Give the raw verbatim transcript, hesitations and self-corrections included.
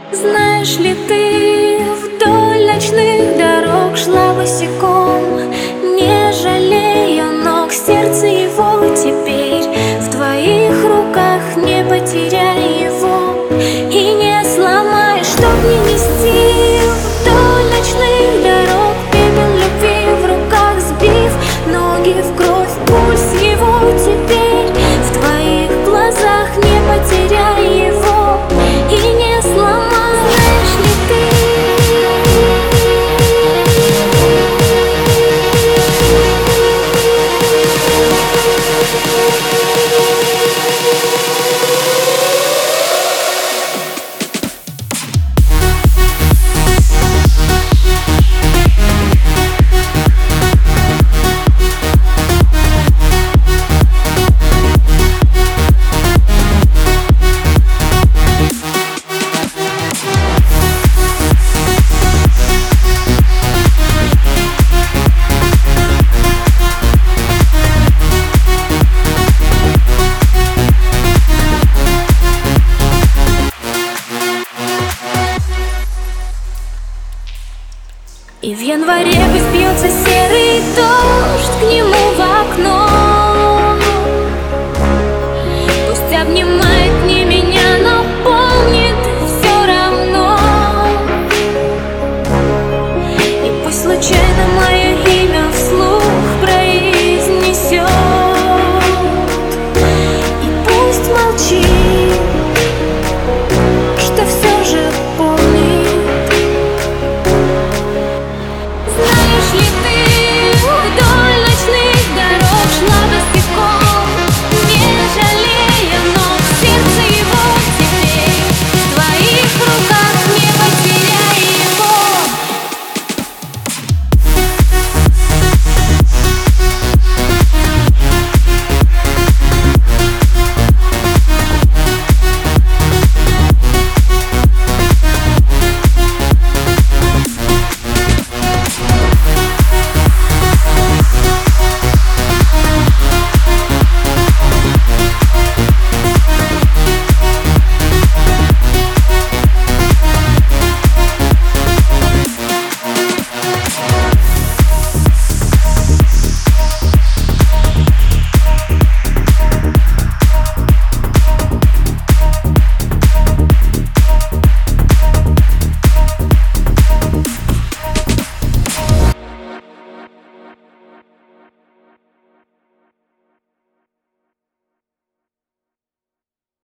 Знаешь ли ты, вдоль ночных дорог шла босиком, не жалея ног, сердце его теперь в твоих руках. Не потеряй его и не сломай, чтоб не нести вдоль ночных дорог пепел любви в руках, сбив ноги в кровь. Пульс его теперь в твоих глазах. Не потеряй его и не сломай. И в январе пусть бьется серый дождь, к нему